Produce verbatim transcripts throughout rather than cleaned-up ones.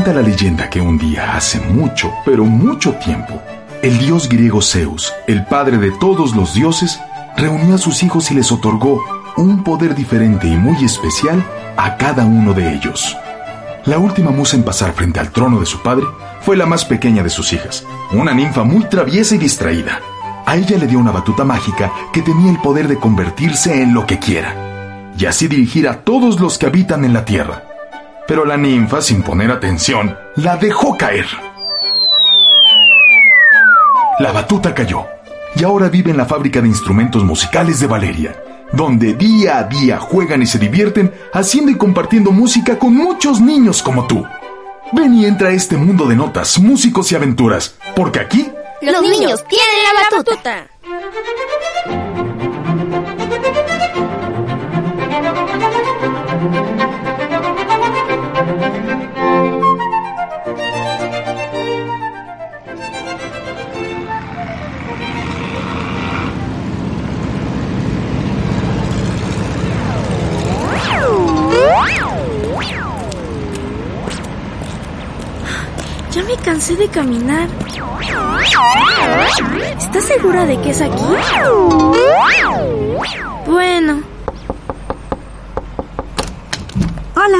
Cuenta la leyenda que un día, hace mucho, pero mucho tiempo, el dios griego Zeus, el padre de todos los dioses, reunió a sus hijos y les otorgó un poder diferente y muy especial a cada uno de ellos. La última musa en pasar frente al trono de su padre fue la más pequeña de sus hijas, una ninfa muy traviesa y distraída. A ella le dio una batuta mágica que tenía el poder de convertirse en lo que quiera, y así dirigir a todos los que habitan en la tierra. Pero la ninfa, sin poner atención, la dejó caer. La batuta cayó, y ahora vive en la fábrica de instrumentos musicales de Valeria, donde día a día juegan y se divierten haciendo y compartiendo música con muchos niños como tú. Ven y entra a este mundo de notas, músicos y aventuras, porque aquí los, los niños, niños tienen la batuta. Ya me cansé de caminar. ¿Estás segura de que es aquí? Bueno. Hola.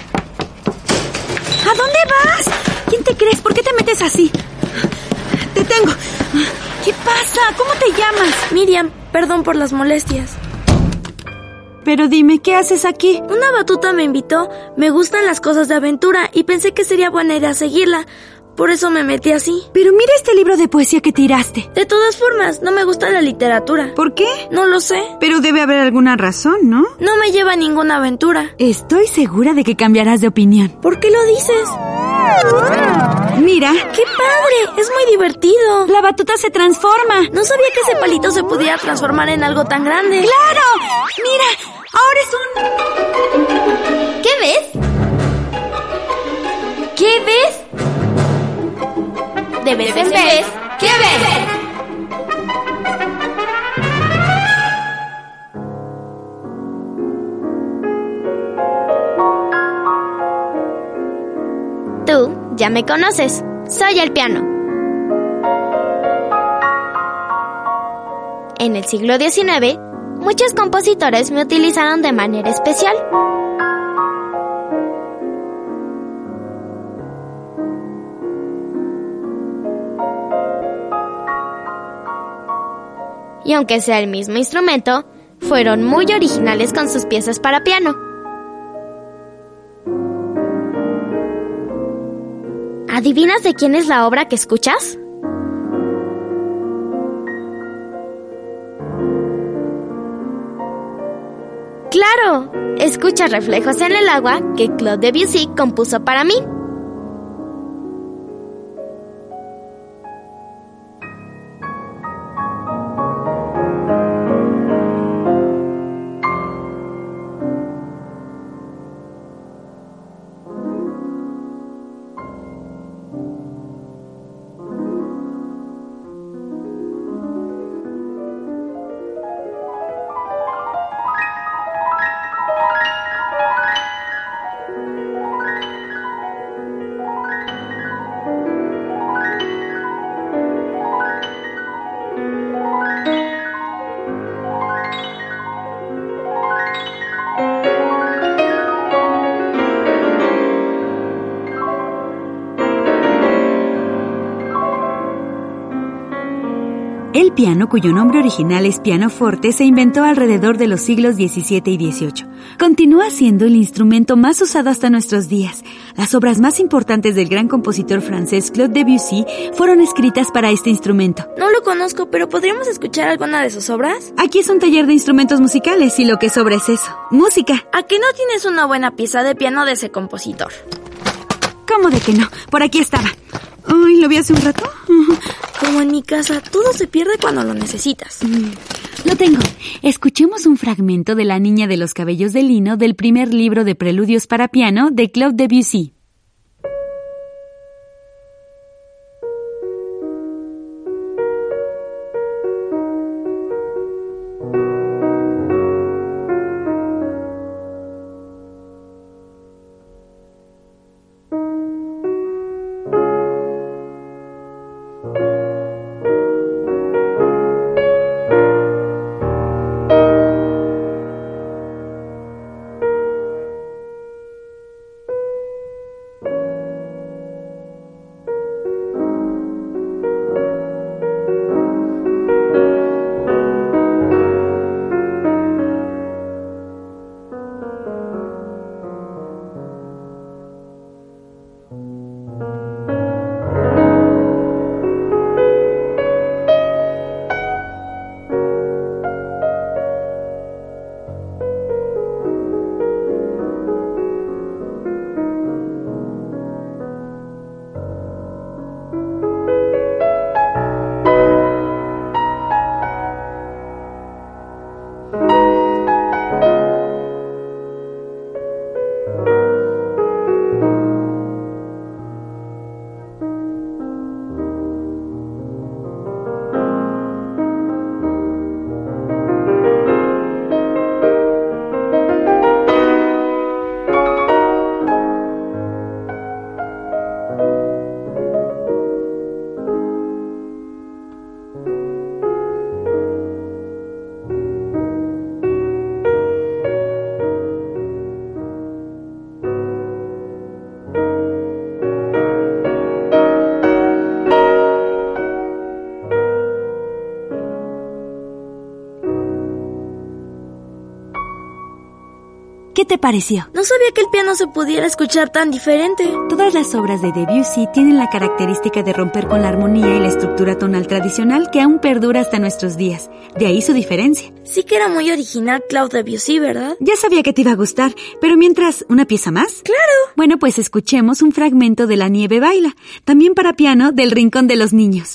¿A dónde vas? ¿Quién te crees? ¿Por qué te metes así? Te tengo. ¿Qué pasa? ¿Cómo te llamas? Miriam, perdón por las molestias. Pero dime, ¿qué haces aquí? Una batuta me invitó. Me gustan las cosas de aventura y pensé que sería buena idea seguirla. Por eso me metí así. Pero mira este libro de poesía que tiraste. De todas formas, no me gusta la literatura. ¿Por qué? No lo sé. Pero debe haber alguna razón, ¿no? No me lleva a ninguna aventura. Estoy segura de que cambiarás de opinión. ¿Por qué lo dices? Mira. ¡Qué padre! Es muy divertido. La batuta se transforma. No sabía que ese palito se pudiera transformar en algo tan grande. ¡Claro! Mira, ahora es un... ¿Qué ves? ¿Qué ves? De vez en vez, ¿qué ves? Tú ya me conoces. Soy el piano. En el siglo diecinueve, muchos compositores me utilizaron de manera especial. Y aunque sea el mismo instrumento, fueron muy originales con sus piezas para piano. ¿Adivinas de quién es la obra que escuchas? ¡Claro! Escucha Reflejos en el agua que Claude Debussy compuso para mí. El piano, cuyo nombre original es pianoforte, se inventó alrededor de los siglos diecisiete y dieciocho. Continúa siendo el instrumento más usado hasta nuestros días. Las obras más importantes del gran compositor francés Claude Debussy fueron escritas para este instrumento. No lo conozco, pero ¿podríamos escuchar alguna de sus obras? Aquí es un taller de instrumentos musicales y lo que sobra es eso, música. ¿A qué no tienes una buena pieza de piano de ese compositor? ¿Cómo de que no? Por aquí estaba. Uy, ¿lo vi hace un rato? Como en mi casa, todo se pierde cuando lo necesitas. Mm, lo tengo. Escuchemos un fragmento de La niña de los cabellos de lino del primer libro de preludios para piano de Claude Debussy. ¿Qué te pareció? No sabía que el piano se pudiera escuchar tan diferente. Todas las obras de Debussy tienen la característica de romper con la armonía y la estructura tonal tradicional que aún perdura hasta nuestros días. De ahí su diferencia. Sí que era muy original Claude Debussy, ¿verdad? Ya sabía que te iba a gustar, pero mientras, ¿una pieza más? ¡Claro! Bueno, pues escuchemos un fragmento de La nieve baila, también para piano del Rincón de los Niños.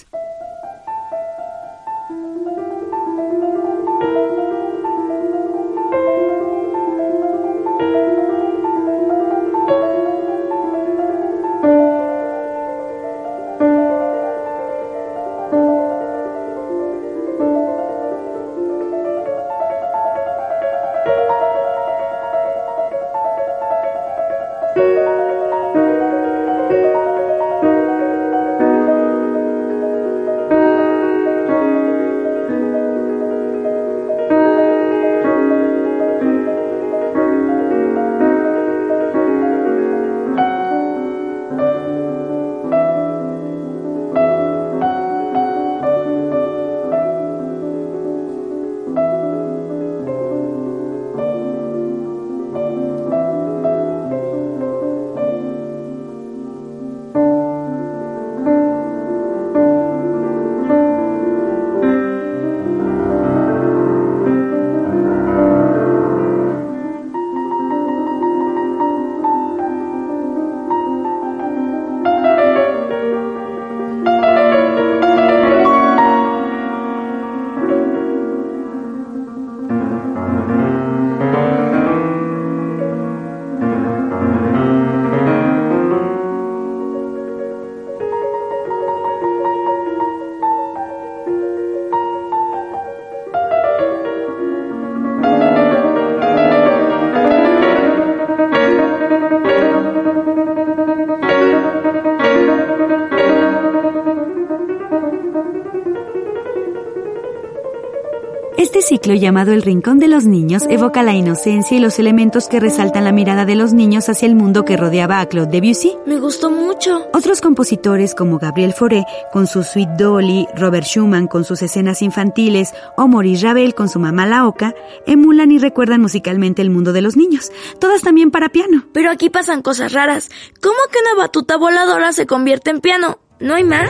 Este ciclo llamado El Rincón de los Niños evoca la inocencia y los elementos que resaltan la mirada de los niños hacia el mundo que rodeaba a Claude Debussy. Me gustó mucho. Otros compositores como Gabriel Fauré con su Suite Dolly, Robert Schumann con sus escenas infantiles o Maurice Ravel con su Mamá la Oca emulan y recuerdan musicalmente el mundo de los niños, todas también para piano. Pero aquí pasan cosas raras. ¿Cómo que una batuta voladora se convierte en piano? ¿No hay más?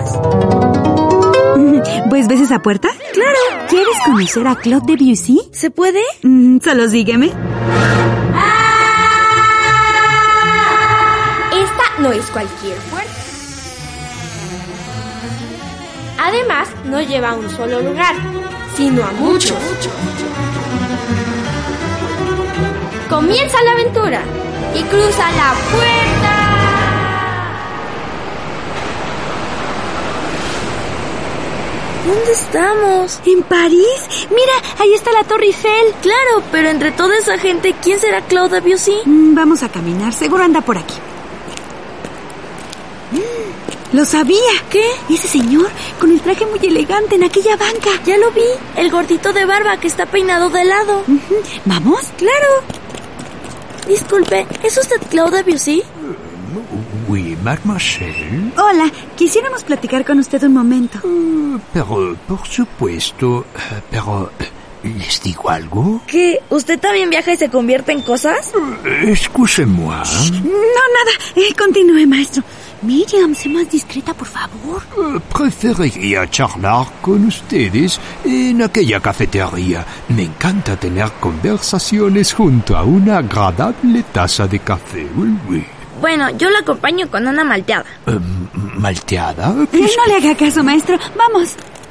¿Pues ves esa puerta? ¡Claro! ¿Quieres conocer a Claude Debussy? ¿Se puede? Mm, solo sígueme. Esta no es cualquier puerta. Además, no lleva a un solo lugar, sino a muchos. Comienza la aventura y cruza la puerta. ¿Dónde estamos? ¿En París? Mira, ahí está la Torre Eiffel. Claro, pero entre toda esa gente, ¿quién será Claude Debussy? Mm, vamos a caminar, seguro anda por aquí. Mm, ¡lo sabía! ¿Qué? Ese señor, con el traje muy elegante en aquella banca. Ya lo vi, el gordito de barba que está peinado de lado. Uh-huh. ¿Vamos? ¡Claro! Disculpe, ¿es usted Claude Debussy? Oui, mademoiselle. Hola, quisiéramos platicar con usted un momento. Uh, pero, por supuesto, pero, ¿les digo algo? ¿Qué? ¿Usted también viaja y se convierte en cosas? Uh, excusez-moi. No, nada. Eh, continúe, maestro. Miriam, sé más discreta, por favor. Uh, preferiría charlar con ustedes en aquella cafetería. Me encanta tener conversaciones junto a una agradable taza de café. Oui, oui. Bueno, yo la acompaño con una malteada. Uh, ¿Malteada? Eh, no le haga caso, maestro. Vamos.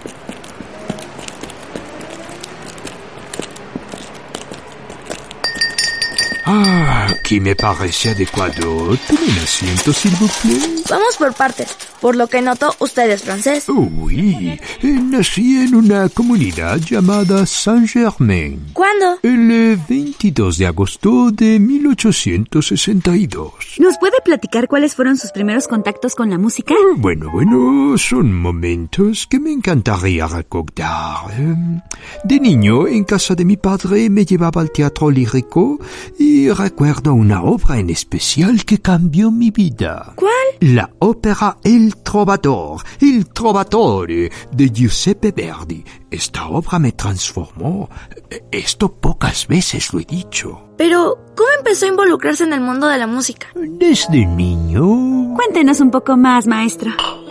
Ah, aquí me parece adecuado. Tomen asiento, s'il vous plaît. Vamos por partes. Por lo que noto, usted es francés. Oui, nací en una comunidad llamada Saint-Germain. ¿Cuándo? El veintidós de agosto de mil ochocientos sesenta y dos. ¿Nos puede platicar cuáles fueron sus primeros contactos con la música? Bueno, bueno, son momentos que me encantaría recordar. De niño, en casa de mi padre, me llevaba al teatro lírico y y recuerdo una obra en especial que cambió mi vida. ¿Cuál? La ópera El Trovador, Il Trovatore, de Giuseppe Verdi. Esta obra me transformó. Esto pocas veces lo he dicho. Pero, ¿cómo empezó a involucrarse en el mundo de la música? Desde niño. Cuéntenos un poco más, maestro.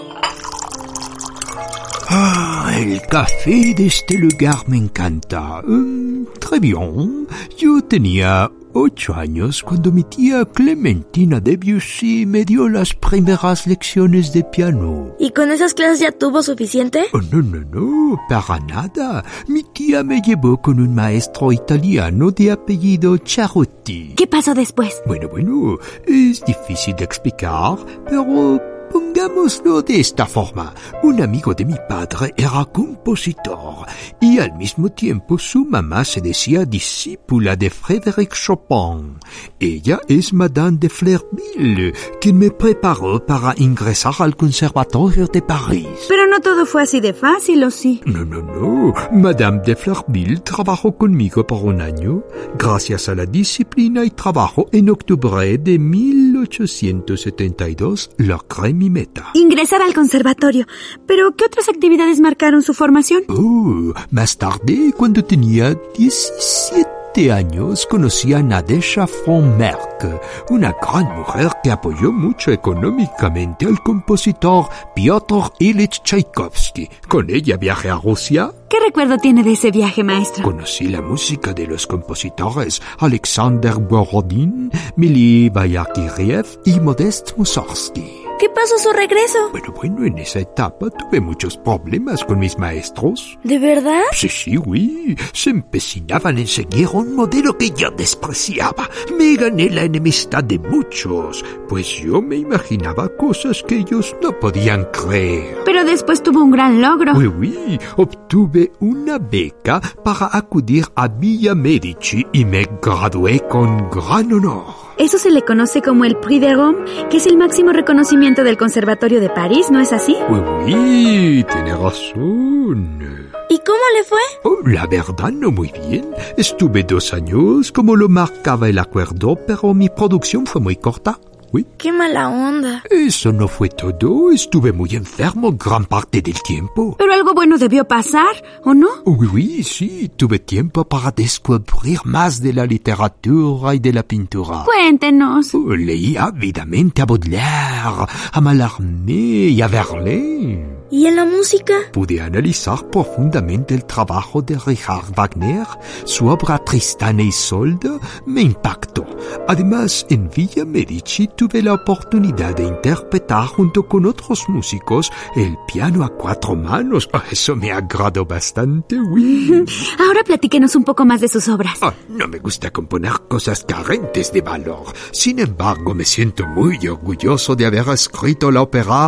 Ah, el café de este lugar me encanta. Um, très bien. Yo tenía ocho años cuando mi tía Clementina Debussy me dio las primeras lecciones de piano. ¿Y con esas clases ya tuvo suficiente? Oh, no, no, no, para nada. Mi tía me llevó con un maestro italiano de apellido Charotti. ¿Qué pasó después? Bueno, bueno, es difícil de explicar, pero pongámoslo de esta forma. Un amigo de mi padre era compositor y al mismo tiempo su mamá se decía discípula de Frédéric Chopin. Ella es Madame de Fleurville, quien me preparó para ingresar al Conservatorio de París. Pero no todo fue así de fácil, ¿o sí? No, no, no. Madame de Fleurville trabajó conmigo por un año. Gracias a la disciplina y trabajo, en octubre de mil ochocientos setenta y dos logré mi meta. Ingresar al conservatorio. ¿Pero qué otras actividades marcaron su formación? Oh, más tarde, cuando tenía diecisiete años, conocí a Nadezhda von Merck, una gran mujer que apoyó mucho económicamente al compositor Piotr Ilich Tchaikovsky. Con ella viajé a Rusia. ¿Qué recuerdo tiene de ese viaje, maestro? Conocí la música de los compositores Alexander Borodin, Mili Bayakiriev y Modest Mussorgsky. ¿Qué pasó a su regreso? Bueno, bueno, en esa etapa tuve muchos problemas con mis maestros. ¿De verdad? Sí, sí, oui. Se empecinaban en seguir un modelo que yo despreciaba. Me gané la enemistad de muchos, pues yo me imaginaba cosas que ellos no podían creer. Pero después tuvo un gran logro. Oui, oui. Obtuve una beca para acudir a Villa Medici y me gradué con gran honor. Eso se le conoce como el Prix de Rome, que es el máximo reconocimiento del Conservatorio de París, ¿no es así? Oui, oui, tiene razón. ¿Y cómo le fue? Oh, la verdad, no muy bien. Estuve dos años, como lo marcaba el acuerdo, pero mi producción fue muy corta. Oui. ¡Qué mala onda! Eso no fue todo. Estuve muy enfermo gran parte del tiempo. Pero algo bueno debió pasar, ¿o no? Oui, oui, sí. Tuve tiempo para descubrir más de la literatura y de la pintura. Cuéntenos. Oh, leí ávidamente a Baudelaire, a Mallarmé y a Verlaine. ¿Y en la música? Pude analizar profundamente el trabajo de Richard Wagner. Su obra Tristán e Isolde me impactó. Además, en Villa Medici tuve la oportunidad de interpretar junto con otros músicos el piano a cuatro manos. Oh, eso me agradó bastante, oui. Ahora platíquenos un poco más de sus obras. Oh, no me gusta componer cosas carentes de valor. Sin embargo, me siento muy orgulloso de haber escrito la ópera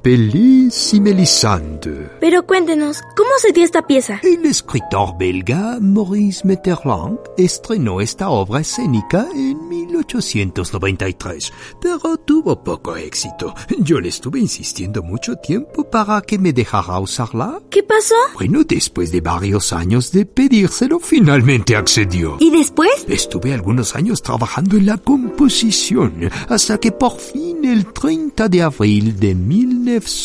Pelléas y Mélisande. Pero cuéntenos, ¿cómo se dio esta pieza? El escritor belga Maurice Maeterlinck estrenó esta obra escénica en mil ochocientos noventa y tres, pero tuvo poco éxito. Yo le estuve insistiendo mucho tiempo para que me dejara usarla. ¿Qué pasó? Bueno, después de varios años de pedírselo, finalmente accedió. ¿Y después? Estuve algunos años trabajando en la composición, hasta que por fin el treinta de abril de mil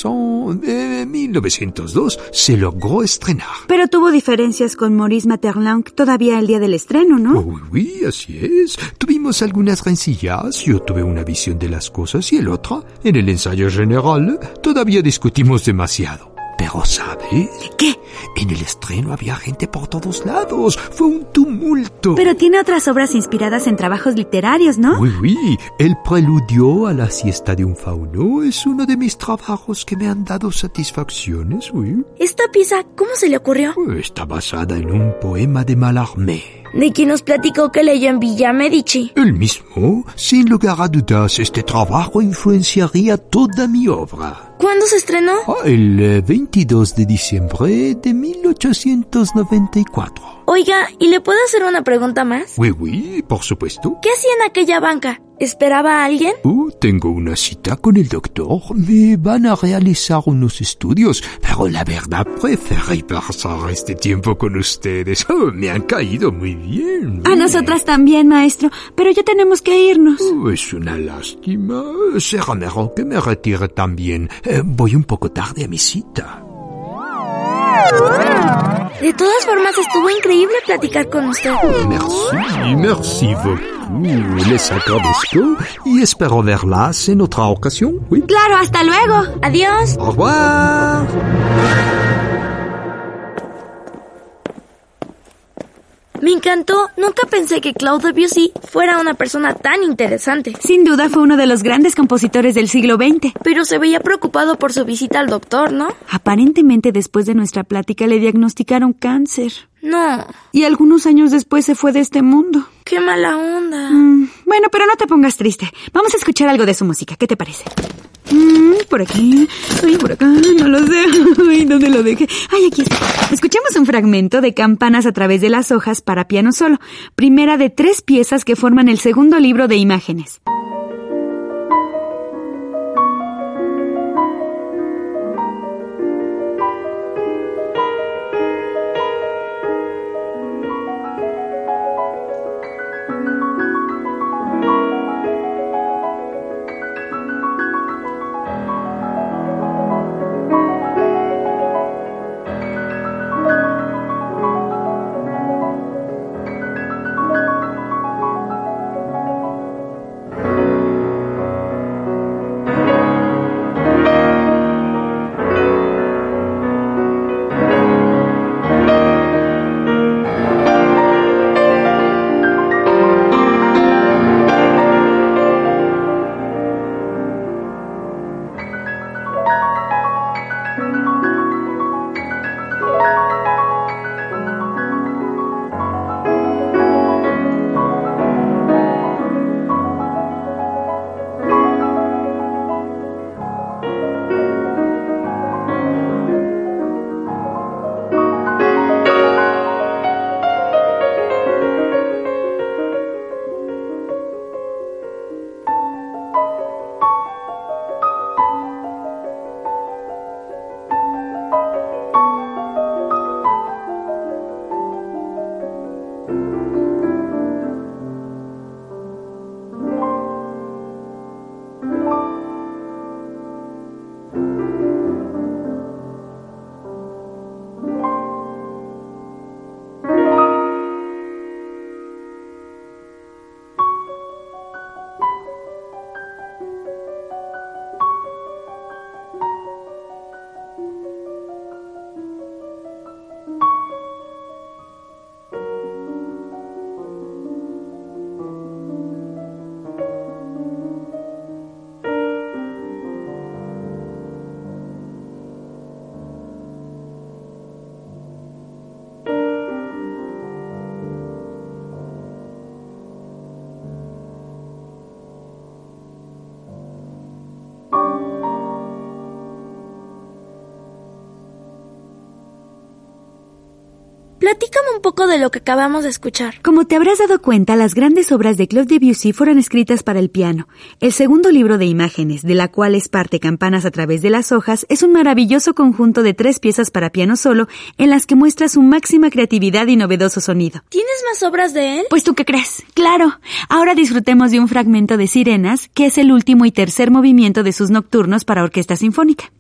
novecientos dos se logró estrenar. Pero tuvo diferencias con Maurice Maeterlinck todavía el día del estreno, ¿no? Oh, oui, así es. Tuvimos algunas rencillas. Yo tuve una visión de las cosas y el otro, en el ensayo general, todavía discutimos demasiado. Pero, ¿sabes? ¿Qué? En el estreno había gente por todos lados. Fue un tumulto. Pero tiene otras obras inspiradas en trabajos literarios, ¿no? Oui, oui. El preludio a la siesta de un fauno es uno de mis trabajos que me han dado satisfacciones, oui. ¿Esta pieza cómo se le ocurrió? Está basada en un poema de Mallarmé. ¿De quien nos platicó que leyó en Villa Medici? El mismo. Sin lugar a dudas, este trabajo influenciaría toda mi obra. ¿Cuándo se estrenó? El veintidós de diciembre de mil ochocientos noventa y cuatro. Oiga, ¿y le puedo hacer una pregunta más? Oui, oui, por supuesto. ¿Qué hacía en aquella banca? ¿Esperaba a alguien? Oh, tengo una cita con el doctor. Me van a realizar unos estudios, pero la verdad preferí pasar este tiempo con ustedes. Oh, me han caído muy bien. A nosotras también, maestro, pero ya tenemos que irnos. Oh, es una lástima. Será mejor que me retire también. Eh, voy un poco tarde a mi cita. De todas formas, estuvo increíble platicar con usted. Merci, merci beaucoup. Les agradezco y espero verlas en otra ocasión. ¿Sí? Claro, hasta luego. Adiós. Au revoir. Me encantó. Nunca pensé que Claude Debussy fuera una persona tan interesante. Sin duda fue uno de los grandes compositores del siglo veinte. Pero se veía preocupado por su visita al doctor, ¿no? Aparentemente después de nuestra plática le diagnosticaron cáncer. No. Y algunos años después se fue de este mundo. ¡Qué mala onda! Mm, bueno, pero no te pongas triste. Vamos a escuchar algo de su música. ¿Qué te parece? Mm, por aquí. Ay, por acá. No lo sé. Ay, ¿dónde lo dejé? Ay, aquí está. Escuchemos un fragmento de Campanas a través de las hojas para piano solo. Primera de tres piezas que forman el segundo libro de imágenes. Platícame un poco de lo que acabamos de escuchar. Como te habrás dado cuenta, las grandes obras de Claude Debussy fueron escritas para el piano. El segundo libro de imágenes, de la cual es parte Campanas a través de las hojas, es un maravilloso conjunto de tres piezas para piano solo, en las que muestra su máxima creatividad y novedoso sonido. ¿Tienes más obras de él? Pues tú qué crees. Claro. Ahora disfrutemos de un fragmento de Sirenas, que es el último y tercer movimiento de sus nocturnos para orquesta sinfónica.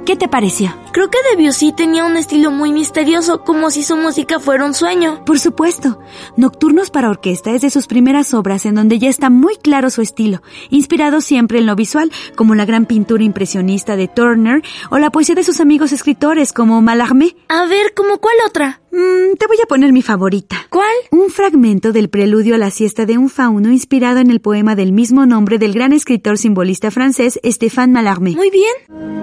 ¿Qué te pareció? Creo que Debussy tenía un estilo muy misterioso, como si su música fuera un sueño. Por supuesto. Nocturnos para orquesta es de sus primeras obras en donde ya está muy claro su estilo, inspirado siempre en lo visual, como la gran pintura impresionista de Turner o la poesía de sus amigos escritores como Mallarmé. A ver, ¿cómo cuál otra? Mm, te voy a poner mi favorita. ¿Cuál? Un fragmento del preludio a la siesta de un fauno inspirado en el poema del mismo nombre del gran escritor simbolista francés Stéphane Mallarmé. Muy bien.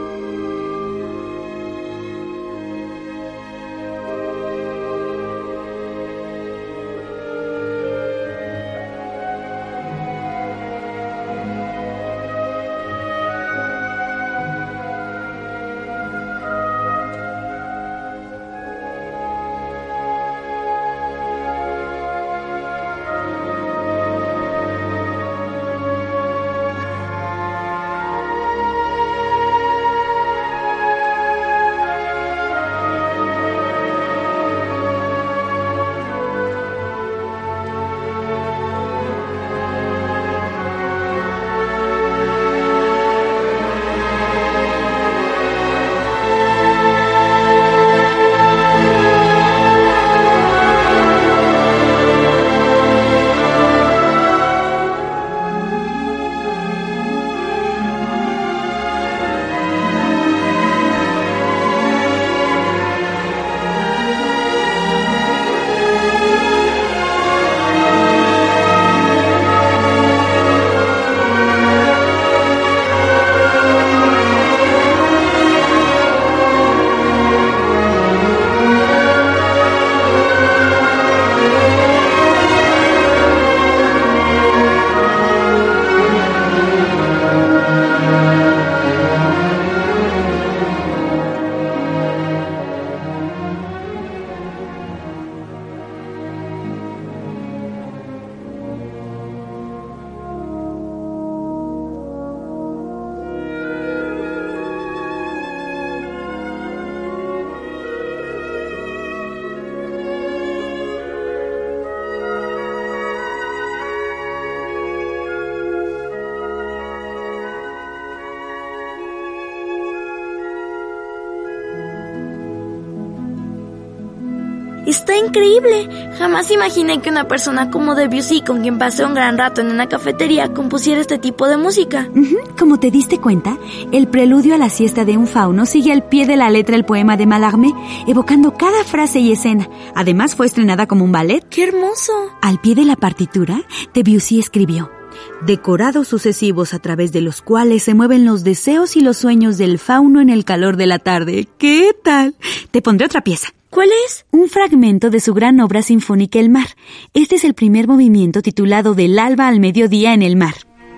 Está increíble. Jamás imaginé que una persona como Debussy, con quien pasé un gran rato en una cafetería, compusiera este tipo de música. Uh-huh. Como te diste cuenta, el preludio a la siesta de un fauno sigue al pie de la letra el poema de Mallarmé, evocando cada frase y escena. Además, fue estrenada como un ballet. ¡Qué hermoso! Al pie de la partitura, Debussy escribió: decorados sucesivos a través de los cuales se mueven los deseos y los sueños del fauno en el calor de la tarde. ¿Qué tal? Te pondré otra pieza. ¿Cuál es? Un fragmento de su gran obra sinfónica El mar. Este es el primer movimiento titulado Del alba al mediodía en el mar.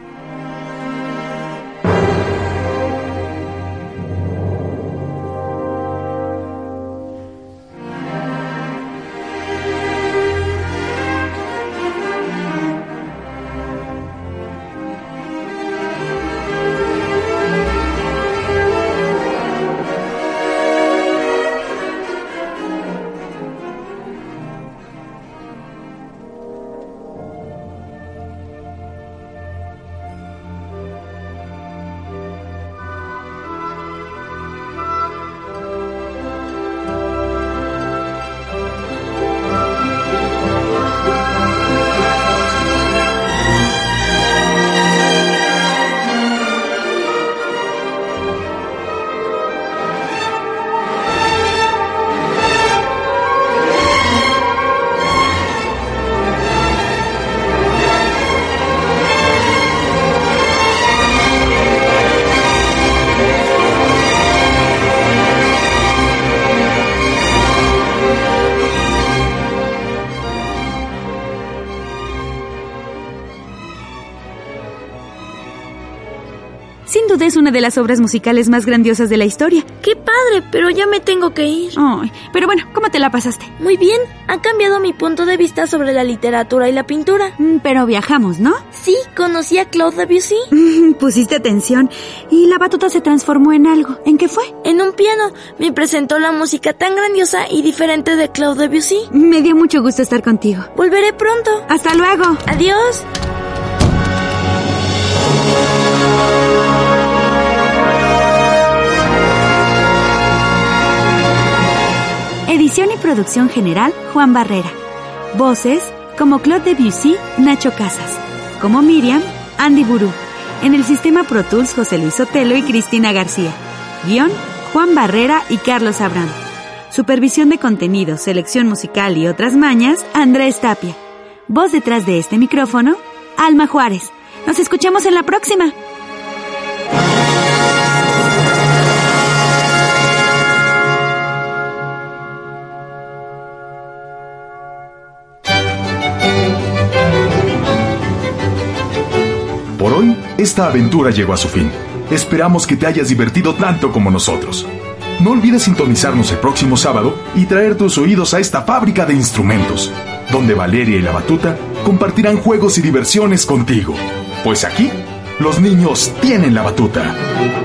Sin duda es una de las obras musicales más grandiosas de la historia. ¡Qué padre! Pero ya me tengo que ir. Ay, pero bueno, ¿cómo te la pasaste? Muy bien. Ha cambiado mi punto de vista sobre la literatura y la pintura. Mm, pero viajamos, ¿no? Sí, conocí a Claude Debussy. Mm, pusiste atención. Y la batuta se transformó en algo. ¿En qué fue? En un piano. Me presentó la música tan grandiosa y diferente de Claude Debussy. Me dio mucho gusto estar contigo. Volveré pronto. Hasta luego. Adiós. Edición y producción general, Juan Barrera. Voces, como Claude Debussy, Nacho Casas. Como Miriam, Andy Burú. En el sistema Pro Tools, José Luis Sotelo y Cristina García. Guión, Juan Barrera y Carlos Abrán. Supervisión de contenido, selección musical y otras mañas, Andrés Tapia. Voz detrás de este micrófono, Alma Juárez. Nos escuchamos en la próxima. Por hoy, esta aventura llegó a su fin. Esperamos que te hayas divertido tanto como nosotros. No olvides sintonizarnos el próximo sábado y traer tus oídos a esta fábrica de instrumentos, donde Valeria y la Batuta compartirán juegos y diversiones contigo. Pues aquí, los niños tienen la batuta.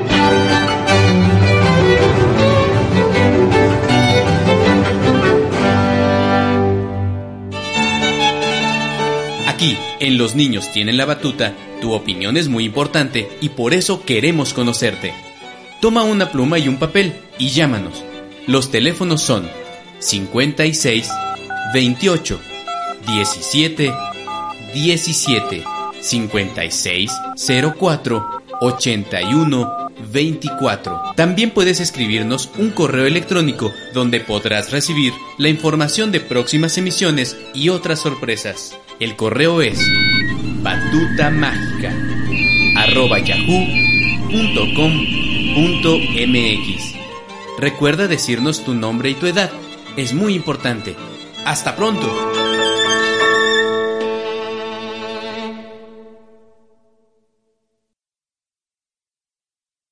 Aquí, en Los Niños Tienen la Batuta, tu opinión es muy importante y por eso queremos conocerte. Toma una pluma y un papel y llámanos. Los teléfonos son cincuenta y seis, veintiocho, diecisiete, diecisiete, cincuenta y seis, cero cuatro, ochenta y uno, veinticuatro. También puedes escribirnos un correo electrónico donde podrás recibir la información de próximas emisiones y otras sorpresas. El correo es batutamágica arroba yahoo punto com punto mx. Recuerda decirnos tu nombre y tu edad. Es muy importante. ¡Hasta pronto!